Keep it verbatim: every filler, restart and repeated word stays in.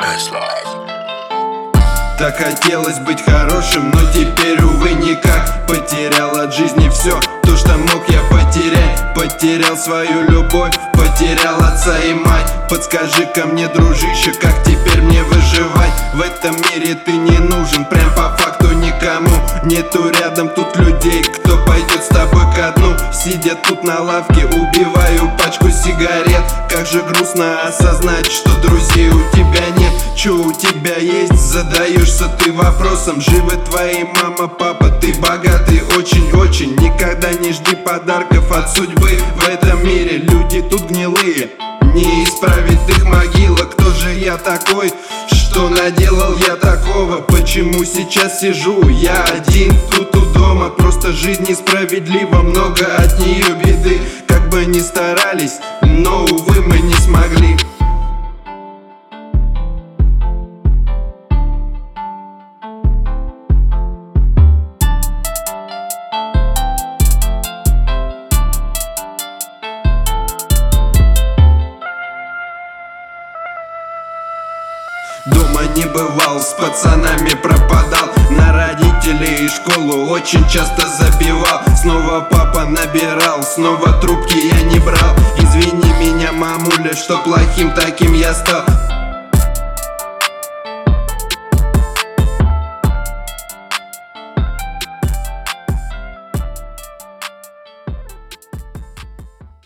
Так хотелось быть хорошим, но теперь, увы, никак. Потерял от жизни все, то, что мог я потерять. Потерял свою любовь, потерял отца и мать. Подскажи-ка мне, дружище, как теперь мне выживать? В этом мире ты не нужен, прям по факту никому. Нету рядом тут людей, кто пойдет с тобой ко дну. Сидя тут на лавке, убиваю пачку сигарет. Как же грустно осознать, что друзей у тебя нет. Чё у тебя есть? Задаешься ты вопросом. Живы твои мама, папа, ты богатый очень-очень. Никогда не жди подарков от судьбы. В этом мире люди тут гнилые, не исправит их могила. Кто же я такой? Что наделал я такого? Почему сейчас сижу я один тут у дома? Просто жизнь несправедлива, много от нее беды. Как бы ни старались, но, увы, мы не смогли. Дома не бывал, с пацанами пропадал. На родителей и школу очень часто забивал. Снова папа набирал, снова трубки я не брал. Извини меня, мамуля, что плохим таким я стал.